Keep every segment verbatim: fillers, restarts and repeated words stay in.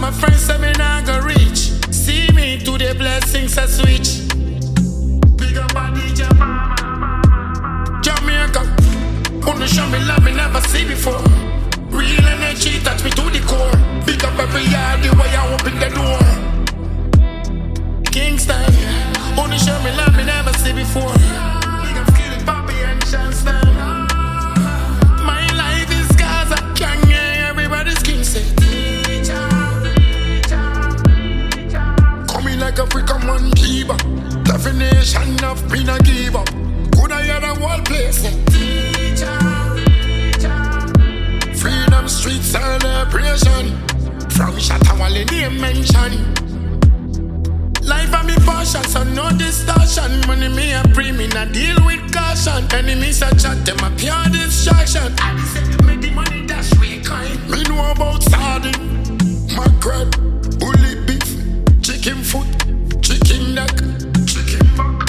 my friends say me not go reach. See me to the blessings I switch. Big up a D J Jamaica. Wanna show me love me never see before. Real energy touch me to the core. Big up every yard the way I open the door. Kingston. Wanna show me love me never see before. Big up Skillet, Bobby and Shanston. My life is Gaza, Kanye, everybody's king say. Coming like Africa man keeper. Definition of being a give up. Could I hear the whole place? Freedom street celebration. From Shatawale name mention. Life and me partial, so no distortion. Money me a pre, me not deal with caution. Enemies a chat, them a pure distraction. I said make the money dash way kind. Me know about sardine, mackerel, bully beef, chicken foot, chicken neck, chicken back,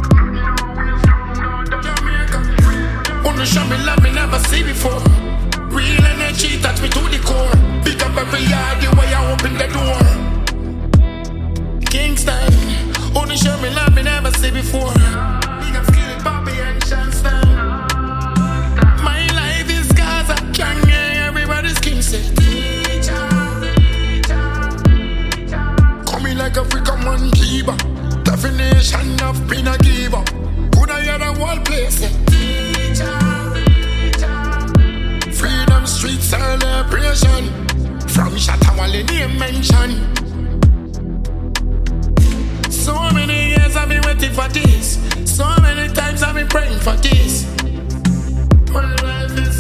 Jamaica. Wanna show me love me never see before. Real energy touch me to the core. Pick up every yard the way I open the door. Kingston, only show me love me never see before. Big up Skillet, Bobby and Shanston. My life is Gaza, Kanye, everybody's king say. Coming like Africa man keeper. Definition of being a give up. Could I hear the whole place? Freedom street celebration. From Shatawale name mention. So many years I've been waiting for this. So many times I've been praying for this. My life is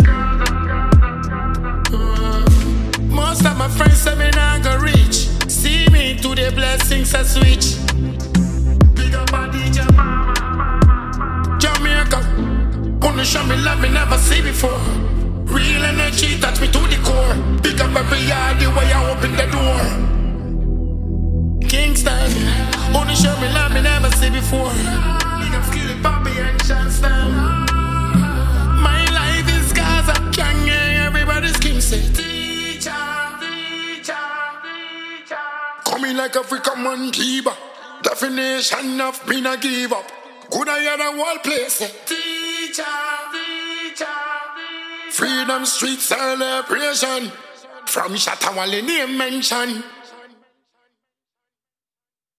uh, most of my friends say me not go reach. See me to the blessings I switch. Big up a D J Jamaica. Wanna show me love me never see before. Real energy touch me to the core. Big up every yard the way I open the door. Kingston. Only show me love me never see before. Big up Skillet, Bobby and Shanston. My life is Gaza, Kanye, everybody's king say. Coming like Africa man keeper. Definition of being a give up. Could I hear the whole place? Freedom street celebration. From Shatawale name mention.